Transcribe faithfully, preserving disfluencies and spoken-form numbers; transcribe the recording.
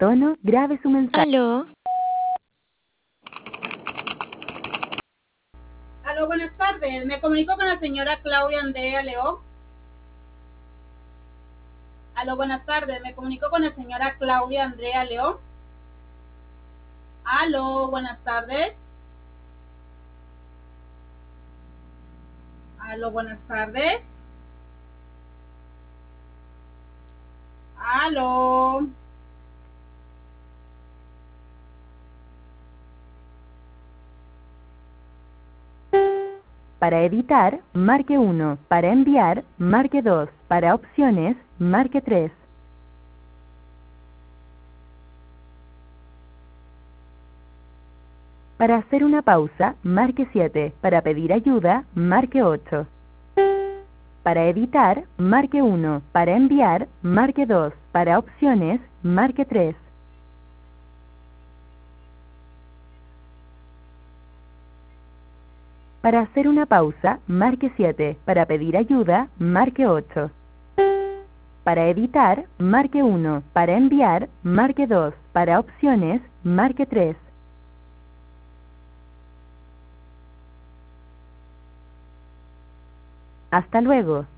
tono, grabe su mensaje. Aló. Aló, buenas tardes. Me comunico con la señora Claudia Andrea León. Aló, buenas tardes. Me comunico con la señora Claudia Andrea León. Aló, buenas tardes. Aló, buenas tardes. Aló. Para editar, marque uno. Para enviar, marque dos. Para opciones, marque tres. Para hacer una pausa, marque siete. Para pedir ayuda, marque ocho. Para editar, marque uno. Para enviar, marque dos. Para opciones, marque tres. Para hacer una pausa, marque siete. Para pedir ayuda, marque ocho. Para editar, marque uno. Para enviar, marque dos. Para opciones, marque tres. Hasta luego.